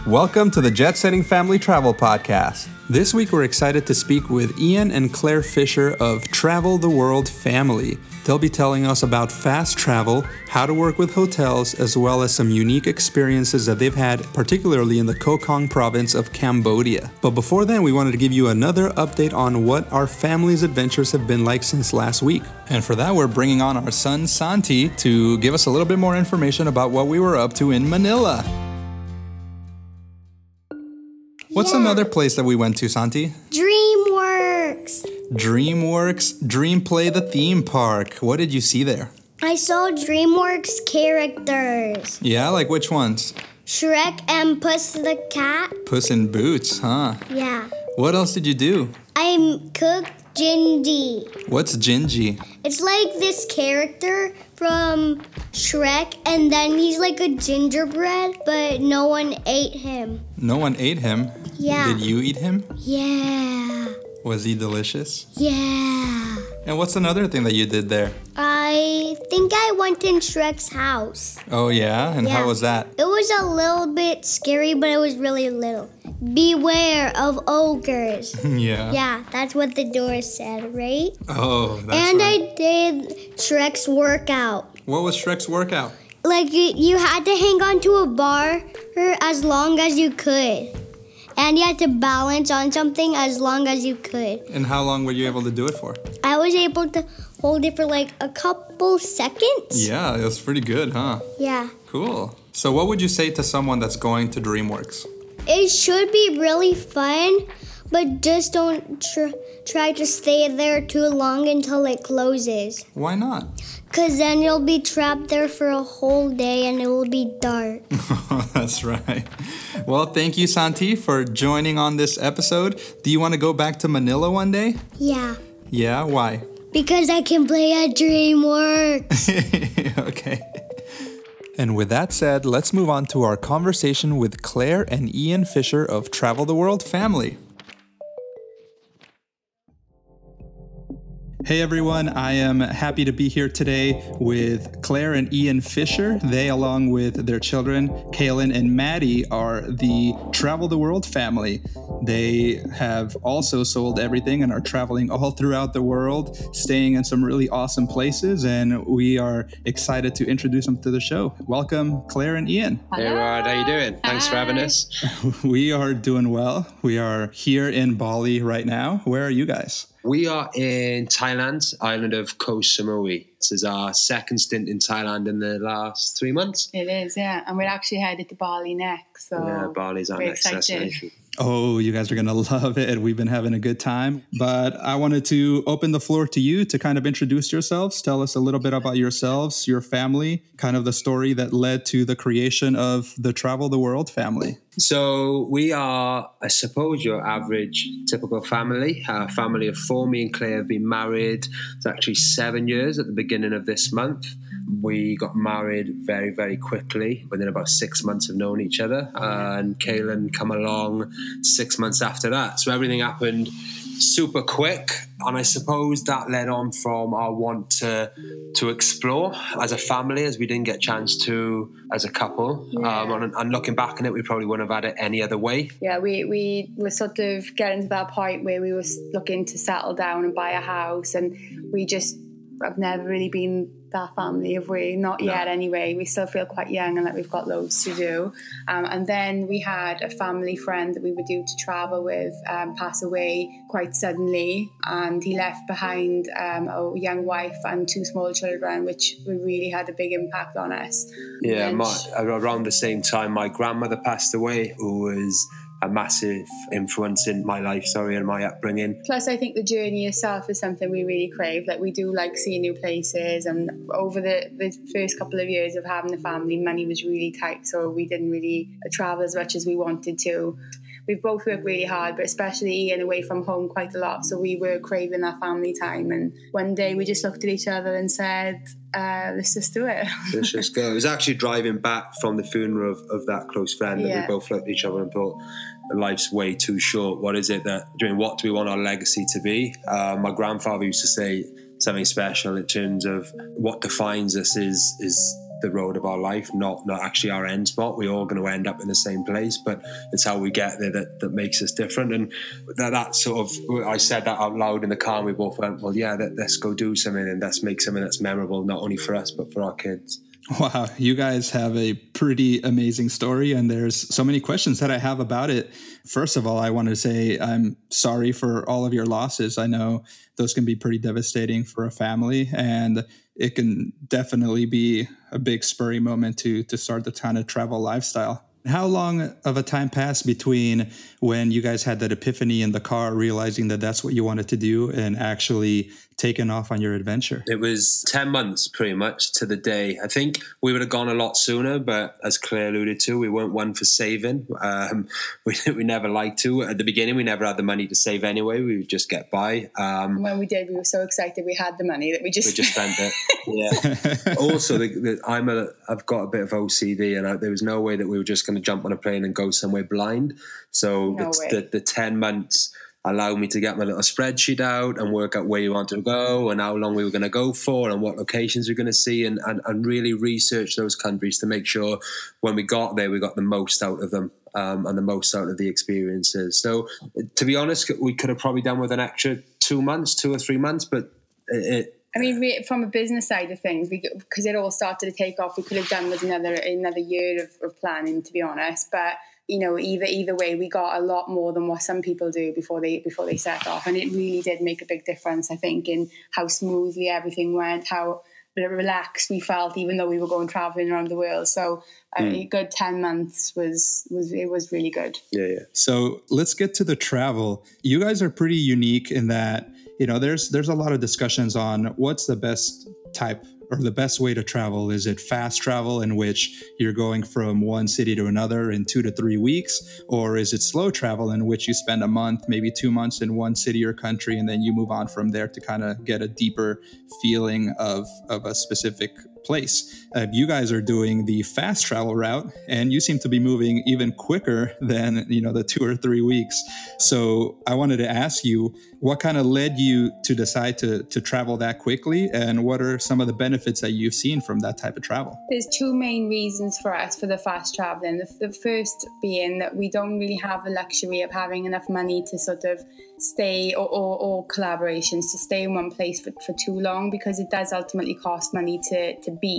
Welcome to the Jet Setting Family Travel Podcast. This week we're excited to speak with Ian and Claire Fisher of Travel the World Family. They'll be telling us about fast travel, how to work with hotels, as well as some unique experiences that they've had, particularly in the Koh Kong province of Cambodia. But before then, we wanted to give you another update on what our family's adventures have been like since last week. And for that, we're bringing on our son, Santi, to give us a little bit more information about what we were up to in Manila. What's another place that we went to, Santi? DreamWorks. DreamWorks, Dreamplay the theme park. What did you see there? I saw DreamWorks characters. Yeah, like which ones? Shrek and Puss the Cat. Puss in Boots, huh? Yeah. What else did you do? I cooked Gingy. What's Gingy? It's like this character from Shrek, and then he's like a gingerbread, but no one ate him. No one ate him? Yeah. Did you eat him? Yeah. Was he delicious? Yeah. And what's another thing that you did there? I think I went in Shrek's house. Oh, yeah? And how was that? It was a little bit scary, but it was really little. Beware of ogres. Yeah. Yeah, that's what the door said, right? Oh, that's and right. I did Shrek's workout. What was Shrek's workout? Like you had to hang on to a bar as long as you could. And you had to balance on something as long as you could. And how long were you able to do it for? I was able to hold it for like a couple seconds. Yeah, it was pretty good, huh? Yeah. Cool. So what would you say to someone that's going to DreamWorks? It should be really fun, but just don't try to stay there too long until it closes. Why not? Because then you'll be trapped there for a whole day and it will be dark. That's right. Well, thank you, Santi, for joining on this episode. Do you want to go back to Manila one day? Yeah. Yeah? Why? Because I can play at DreamWorks. Okay. And with that said, let's move on to our conversation with Claire and Ian Fisher of Travel the World Family. Hey everyone, I am happy to be here today with Claire and Ian Fisher. They, along with their children, Kaylin and Maddie, are the Travel the World family. They have also sold everything and are traveling all throughout the world, staying in some really awesome places, and we are excited to introduce them to the show. Welcome, Claire and Ian. Hey Rod, how you doing? Thanks for having us. We are doing well. We are here in Bali right now. Where are you guys? We are in Thailand, island of Koh Samui. This is our second stint in Thailand in the last 3 months. It is, yeah. And we're actually headed to Bali next. So yeah, Bali's our next destination. Oh, you guys are going to love it. We've been having a good time. But I wanted to open the floor to you to kind of introduce yourselves. Tell us a little bit about yourselves, your family, kind of the story that led to the creation of the Travel the World family. So we are, I suppose, your average typical family. A family of four. Me and Claire have been married. It's actually 7 years at the beginning of this month. We got married very, very quickly, within about 6 months of knowing each other. And Kaylin come along 6 months after that. So everything happened super quick. And I suppose that led on from our want to explore as a family, as we didn't get a chance to as a couple. Yeah. And looking back on it, we probably wouldn't have had it any other way. Yeah, we were sort of getting to that point where we were looking to settle down and buy a house. And I've never really been that family, have we? Not yet anyway. We still feel quite young and like we've got loads to do. And then we had a family friend that we were due to travel with pass away quite suddenly, and he left behind a young wife and two small children, which really had a big impact on us. Yeah, around the same time my grandmother passed away, who was a massive influence in my life, and my upbringing. Plus, I think the journey itself is something we really crave. Like, we do like seeing new places, and over the first couple of years of having the family, money was really tight, so we didn't really travel as much as we wanted to. We've both worked really hard, but especially Ian away from home quite a lot, so we were craving that family time. And one day we just looked at each other and said, let's just do it. Let's just go. It was actually driving back from the funeral of that close friend that we both looked at each other and thought, life's way too short. What is it what do we want our legacy to be? My grandfather used to say something special in terms of what defines us is the road of our life, not actually our end spot. We're all going to end up in the same place, but it's how we get there that makes us different. And that sort of, I said that out loud in the car, and we both went, well, yeah, let's go do something, and let's make something that's memorable, not only for us, but for our kids. Wow, you guys have a pretty amazing story, and there's so many questions that I have about it. First of all, I want to say I'm sorry for all of your losses. I know those can be pretty devastating for a family, and it can definitely be a big spurry moment to start the kind of travel lifestyle. How long of a time passed between when you guys had that epiphany in the car, realizing that that's what you wanted to do, and actually taking off on your adventure? It was 10 months pretty much to the day. I think we would have gone a lot sooner, but as Claire alluded to, we weren't one for saving. We never liked to. At the beginning, we never had the money to save anyway. We would just get by. When we did, we were so excited we had the money that we just spent it. Yeah. Also, I've got a bit of OCD, and there was no way that we were just going to jump on a plane and go somewhere blind. So the 10 months allowed me to get my little spreadsheet out and work out where you want to go and how long we were going to go for and what locations we were going to see, and really research those countries to make sure when we got there, we got the most out of them and the most out of the experiences. So to be honest, we could have probably done with an extra 2 or 3 months, but from a business side of things, because it all started to take off, we could have done with another year of planning, to be honest. But either way, we got a lot more than what some people do before they set off, and it really did make a big difference, I think, in how smoothly everything went, how relaxed we felt, even though we were going traveling around the world. So a good 10 months was really good. Yeah. So let's get to the travel. You guys are pretty unique in that, there's a lot of discussions on what's the best type or the best way to travel. Is it fast travel, in which you're going from one city to another in 2 to 3 weeks? Or is it slow travel, in which you spend a month, maybe 2 months in one city or country, and then you move on from there to kind of get a deeper feeling of a specific place? You guys are doing the fast travel route, and you seem to be moving even quicker than, the 2 or 3 weeks. So I wanted to ask you, what kind of led you to decide to travel that quickly, and what are some of the benefits that you've seen from that type of travel? There's two main reasons for us for the fast traveling. The first being that we don't really have the luxury of having enough money to sort of stay or collaborations to stay in one place for too long, because it does ultimately cost money to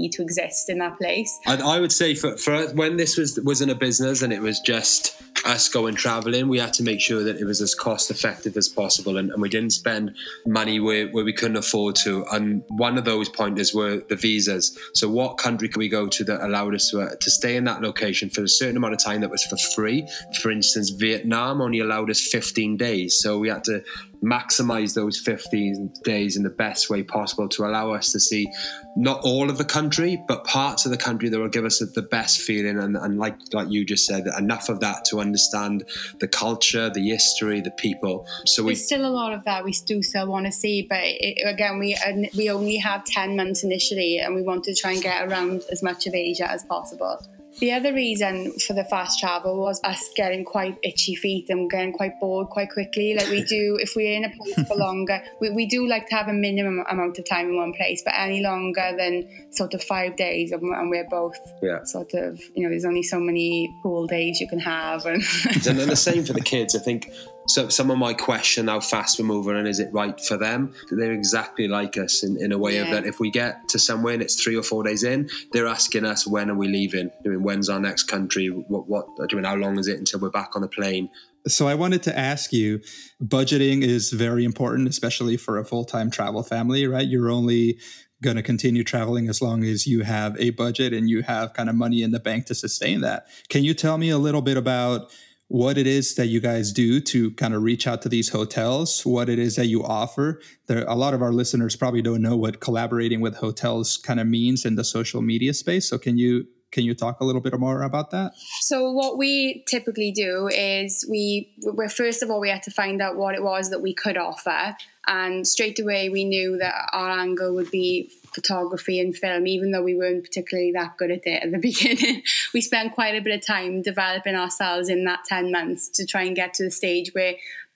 exist in that place. I would say for when this wasn't a business and it was just us going traveling, we had to make sure that it was as cost effective as possible, and we didn't spend money where we couldn't afford to. And one of those pointers were the visas. So what country could we go to that allowed us to stay in that location for a certain amount of time that was for free? For instance, Vietnam only allowed us 15 days. So we had to maximize those 15 days in the best way possible to allow us to see not all of the country, but parts of the country that will give us the best feeling. And like you just said, enough of that to understand the culture, the history, the people. So there's still a lot of that we do still want to see, but again, we only have 10 months initially, and we want to try and get around as much of Asia as possible. The other reason for the fast travel was us getting quite itchy feet and getting quite bored quite quickly. Like we do, if we're in a place for longer, we do like to have a minimum amount of time in one place, but any longer than sort of 5 days, and we're both sort of, there's only so many pool days you can have. And the same for the kids, I think. So someone might question how fast we're moving and is it right for them? They're exactly like us in a way of that if we get to somewhere and it's 3 or 4 days in, they're asking us, when are we leaving? When's our next country? How long is it until we're back on the plane? So I wanted to ask you, budgeting is very important, especially for a full-time travel family, right? You're only going to continue traveling as long as you have a budget and you have kind of money in the bank to sustain that. Can you tell me a little bit about what it is that you guys do to kind of reach out to these hotels, what it is that you offer? A lot of our listeners probably don't know what collaborating with hotels kind of means in the social media space. So can you talk a little bit more about that? So what we typically do is we're first of all, we had to find out what it was that we could offer. And straight away, we knew that our angle would be photography and film, even though we weren't particularly that good at it at the beginning. We spent quite a bit of time developing ourselves in that 10 months to try and get to the stage where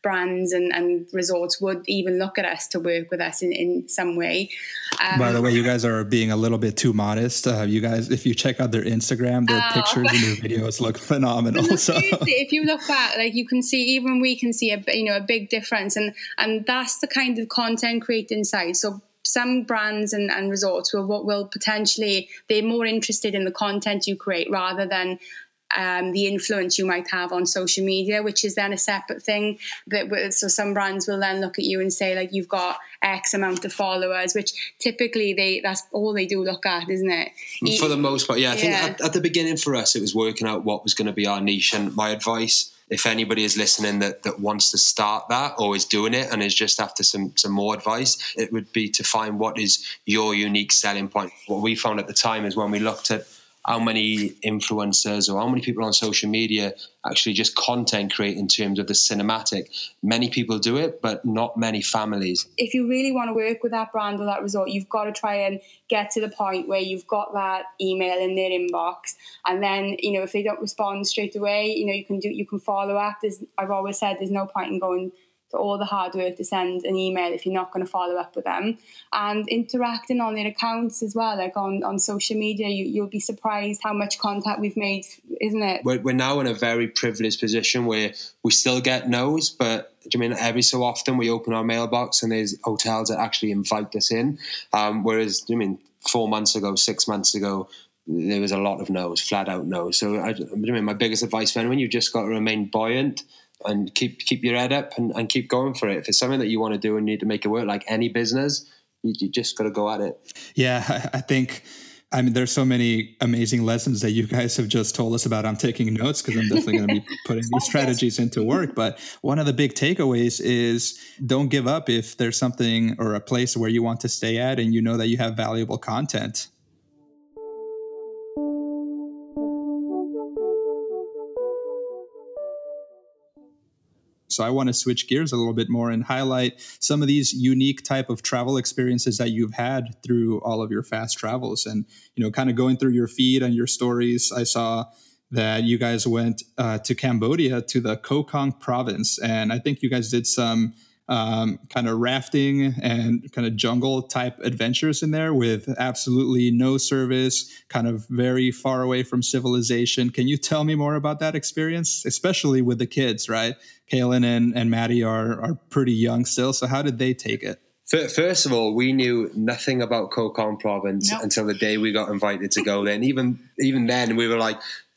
brands and resorts would even look at us to work with us in some way. By the way, you guys are being a little bit too modest. You guys, if you check out their Instagram, their pictures and their videos look phenomenal. So if you look back, like you can see, even we can see a big difference, and that's the kind of content creating side. So some brands and resorts will potentially, they're more interested in the content you create rather than the influence you might have on social media, which is then a separate thing. So some brands will then look at you and say, like, you've got X amount of followers, which typically that's all they do look at, isn't it? For the most part, yeah. I think at the beginning for us, it was working out what was going to be our niche. And my advice, if anybody is listening that wants to start that or is doing it and is just after some more advice, it would be to find what is your unique selling point. What we found at the time is when we looked at how many influencers or how many people on social media actually just content create in terms of the cinematic. Many people do it, but not many families. If you really want to work with that brand or that resort, you've got to try and get to the point where you've got that email in their inbox. And then, if they don't respond straight away, you can follow up. I've always said there's no point in going to all the hard work to send an email if you're not going to follow up with them, and interacting on their accounts as well, like on social media. You'll be surprised how much contact we've made, isn't it? We're now in a very privileged position where we still get no's, but every so often we open our mailbox and there's hotels that actually invite us in, whereas 4 months ago, 6 months ago, there was a lot of no's, flat out no's. So my biggest advice for anyone, you've just got to remain buoyant and keep your head up and keep going for it. If it's something that you want to do and you need to make it work, like any business, you just got to go at it. Yeah, I think, there's so many amazing lessons that you guys have just told us about. I'm taking notes because I'm definitely going to be putting these strategies into work. But one of the big takeaways is don't give up if there's something or a place where you want to stay at and you know that you have valuable content. So I want to switch gears a little bit more and highlight some of these unique type of travel experiences that you've had through all of your fast travels. And, kind of going through your feed and your stories, I saw that you guys went to Cambodia, to the Koh Kong province. And I think you guys did some kind of rafting and kind of jungle type adventures in there with absolutely no service, kind of very far away from civilization. Can you tell me more about that experience, especially with the kids, right? Kaylin and Maddie are pretty young still. So how did they take it? First of all, we knew nothing about Koh Kong province until the day we got invited to go there. And even then we were like,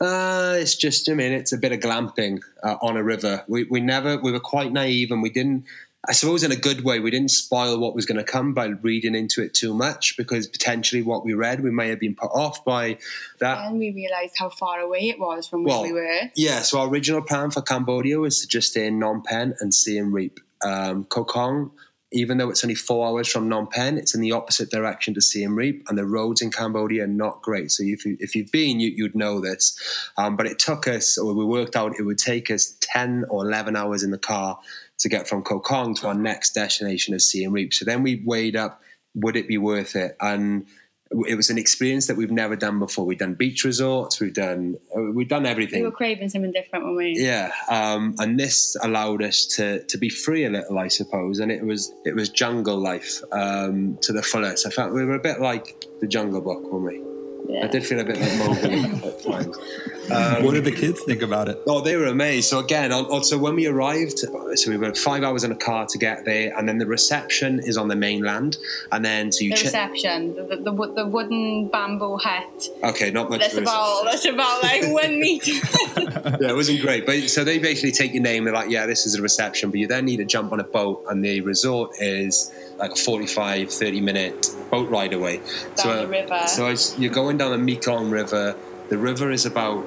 it's just, it's a bit of glamping on a river. We were quite naive, and we didn't, I suppose in a good way, we didn't spoil what was going to come by reading into it too much, because potentially what we read, we may have been put off by that. And we realised how far away it was from where we were. Yeah, so our original plan for Cambodia was to just stay in Phnom Penh and Siem Reap. Koh Kong, even though it's only 4 hours from Phnom Penh, it's in the opposite direction to Siem Reap, and the roads in Cambodia are not great. So if you've been, you'd know this. But it took us, or we worked out, it would take us 10 or 11 hours in the car to get from Koh Kong to our next destination of Siem Reap. So then we weighed up, would it be worth it? And it was an experience that we've never done before. We've done beach resorts, we've done everything. We were craving something different, weren't we? Yeah, and this allowed us to be free a little, I suppose. And it was jungle life to the fullest. I felt we were a bit like the Jungle Book, weren't we? Yeah. I did feel a bit like Mowgli at times. What did the kids think about it? Oh, they were amazed. So again, also when we arrived, so we were 5 hours in a car to get there, and then the reception is on the mainland, and then so you reception, the wooden bamboo hut. Okay, not much. That's about like 1 meter. Yeah, it wasn't great, but so they basically take your name. They're like, yeah, this is a reception, but you then need to jump on a boat, and the resort is like a 45, 30-minute boat ride away. Down the river. So you're going down the Mekong River. The river is about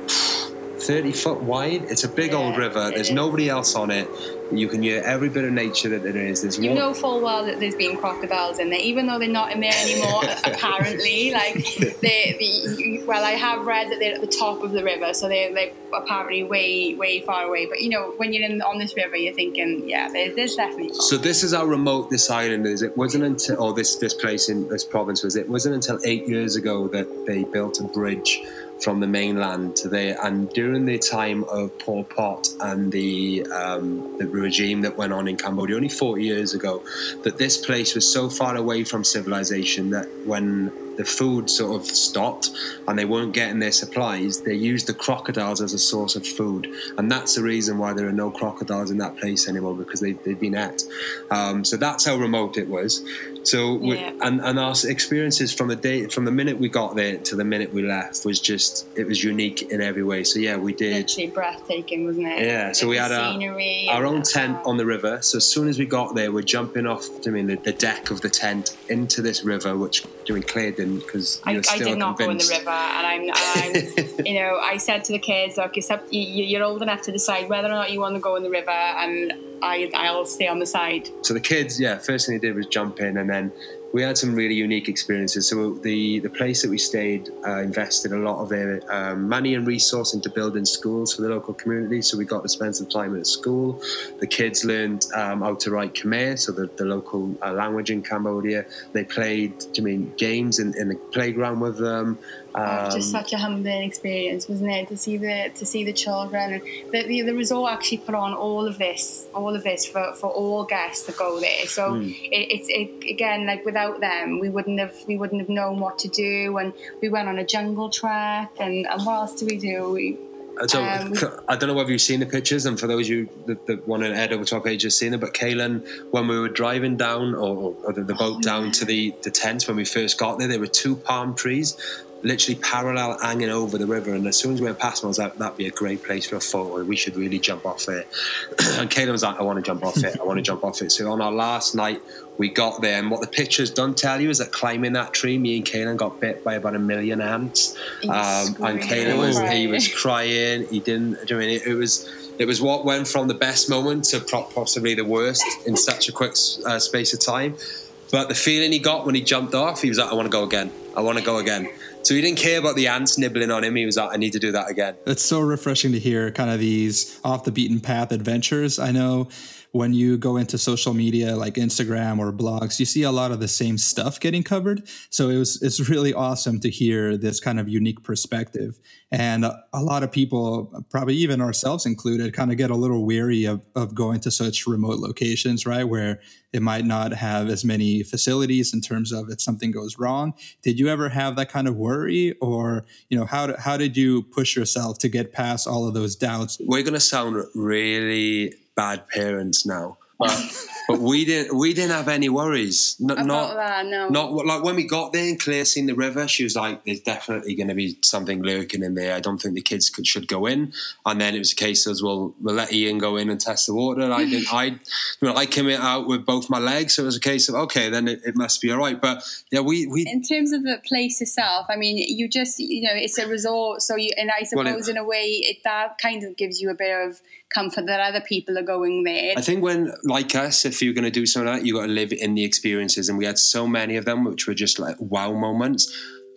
30 foot wide. It's a big old river. There's nobody else on it. You can hear every bit of nature that there is. You know full well that there's been crocodiles in there, even though they're not in there anymore, apparently. Well, I have read that they're at the top of the river, so they're apparently way, way far away. But, when you're on this river, you're thinking, yeah, there's definitely... So this is how remote this island is. It wasn't until, or this place in this province was, it wasn't until 8 years ago that they built a bridge from the mainland to there. And during the time of Pol Pot and the regime that went on in Cambodia only 40 years ago, that this place was so far away from civilization that when the food sort of stopped and they weren't getting their supplies, they used the crocodiles as a source of food. And that's the reason why there are no crocodiles in that place anymore, because they've been ate. So that's how remote it was. So and our experiences from the minute we got there to the minute we left was just, it was unique in every way. So yeah, we did. Literally breathtaking, wasn't it? Yeah, so we had our own tent on the river. So as soon as we got there, we're jumping off the deck of the tent into this river, which Claire didn't, because I did not go in the river. And I'm you know, I said to the kids, look, you're old enough to decide whether or not you want to go in the river, and I'll stay on the side. So the kids, first thing they did was jump in, and then we had some really unique experiences. So the place that we stayed invested a lot of their money and resource into building schools for the local community. So we got to spend some time at a school. The kids learned how to write Khmer, so the local language in Cambodia. They played games in the playground with them. Just such a humbling experience, wasn't it, to see the children. And the resort actually put on all of this for all guests that go there. So it's again, like, without them, we wouldn't have known what to do. And we went on a jungle trek, and what else do we do? So I don't know whether you've seen the pictures, and for those of you that want to head over to our page, have seen it, but Kaylin, when we were driving down or the boat down to the tent when we first got there were 2 palm trees literally parallel hanging over the river, and as soon as we went past them, I was like, that'd be a great place for a photo, we should really jump off there. And Kaylin was like, I want to jump off it. So on our last night we got there, and what the pictures don't tell you is that climbing that tree, me and Kaylin got bit by about 1 million ants. And Kaylin he was crying. He didn't. It was what went from the best moment to possibly the worst in such a quick space of time. But the feeling he got when he jumped off, he was like, I want to go again. So he didn't care about the ants nibbling on him. He was like, I need to do that again. It's so refreshing to hear kind of these off the beaten path adventures. I know when you go into social media like Instagram or blogs, you see a lot of the same stuff getting covered. So it's really awesome to hear this kind of unique perspective. And a lot of people, probably even ourselves included, kind of get a little weary of going to such remote locations, right? Where it might not have as many facilities in terms of if something goes wrong. Did you ever have that kind of worry? Or, how did you push yourself to get past all of those doubts? We're going to sound really bad parents now, but we didn't have any worries. Not like when we got there and Claire seen the river, she was like, there's definitely going to be something lurking in there. I don't think the kids should go in. And then it was a case of, well, we'll let Ian go in and test the water. And I came out with both my legs, so it was a case of, okay, then it must be all right. But yeah, we in terms of the place itself, I mean, you just, it's a resort, so I suppose in a way that kind of gives you a bit of comfort that other people are going there. I think when, like us, if you're going to do something like that, you got to live in the experiences, and we had so many of them which were just like wow moments.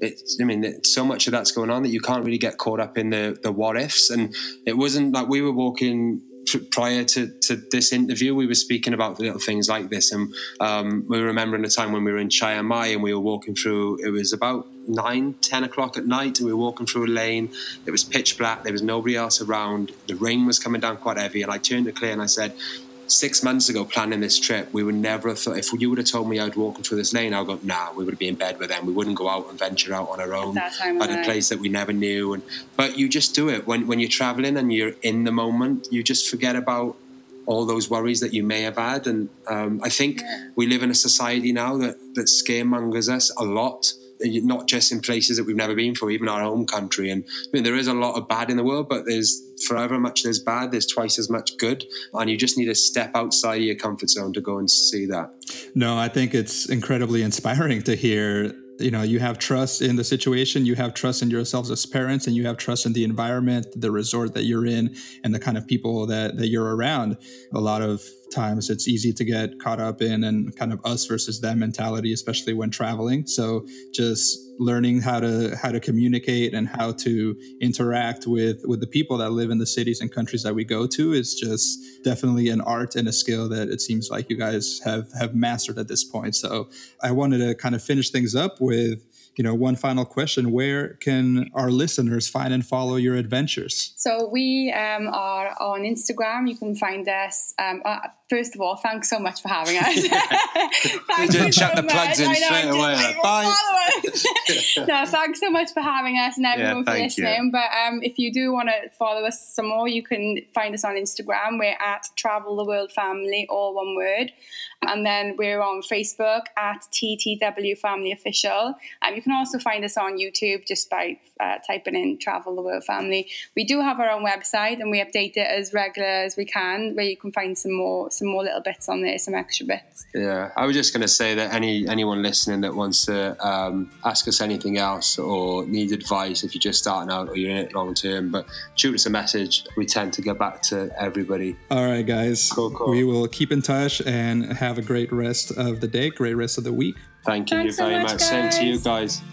So much of that's going on that you can't really get caught up in the what ifs. And it wasn't like we were walking prior to this interview, we were speaking about little things like this, and we were remembering the time when we were in Chiang Mai and we were walking through, it was about 9-10 o'clock at night, and we were walking through a lane. It was pitch black, there was nobody else around, the rain was coming down quite heavy, and I turned to Claire and I said, 6 months ago planning this trip, we would never have thought, if you would have told me I'd walking through this lane, I would go, nah, we would be in bed with them. We wouldn't go out and venture out on our own at a place that we never knew. But you just do it. When you're traveling and you're in the moment, you just forget about all those worries that you may have had. And I think we live in a society now that scaremongers us a lot, not just in places that we've never been for, even our home country. And there is a lot of bad in the world, but for however much there's bad, there's twice as much good. And you just need to step outside of your comfort zone to go and see that. No, I think it's incredibly inspiring to hear. You have trust in the situation, you have trust in yourselves as parents, and you have trust in the environment, the resort that you're in, and the kind of people that you're around. A lot of times it's easy to get caught up in and kind of us versus them mentality, especially when traveling. So just learning how to communicate and how to interact with the people that live in the cities and countries that we go to is just definitely an art and a skill that it seems like you guys have mastered at this point. So I wanted to kind of finish things up with, one final question. Where can our listeners find and follow your adventures? So we are on Instagram. You can find us. First of all, thanks so much for having us. Thank you so much. Plugs in straight away. Bye. No, thanks so much for having us and everyone for listening. You. But if you do want to follow us some more, you can find us on Instagram. We're at Travel the World Family, all one word. And then we're on Facebook at TTW Family Official. You can also find us on YouTube just by typing in Travel the World Family. We do have our own website and we update it as regular as we can, where you can find some more little bits on there, some extra bits. Yeah, I was just going to say that anyone listening that wants to ask us anything else or needs advice if you're just starting out or you're in it long term, but shoot us a message. We tend to get back to everybody. All right, guys. Cool. We will keep in touch and have a great rest of the day, great rest of the week. Thank you very much. Same to you guys.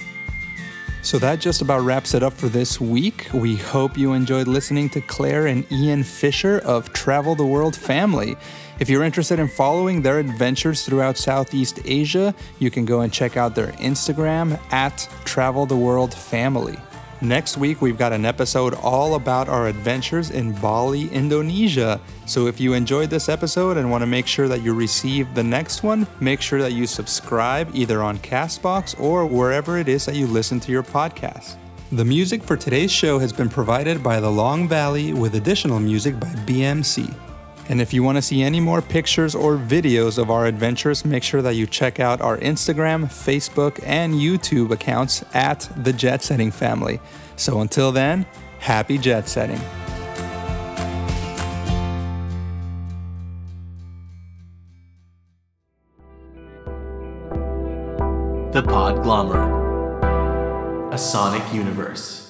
So that just about wraps it up for this week. We hope you enjoyed listening to Claire and Ian Fisher of Travel the World Family. If you're interested in following their adventures throughout Southeast Asia, you can go and check out their Instagram at Travel the World Family. Next week, we've got an episode all about our adventures in Bali, Indonesia. So if you enjoyed this episode and want to make sure that you receive the next one, make sure that you subscribe either on CastBox or wherever it is that you listen to your podcast. The music for today's show has been provided by The Long Valley with additional music by BMC. And if you want to see any more pictures or videos of our adventures, make sure that you check out our Instagram, Facebook, and YouTube accounts at The Jet Setting Family. So until then, happy jet setting. The Podglomerate, a sonic universe.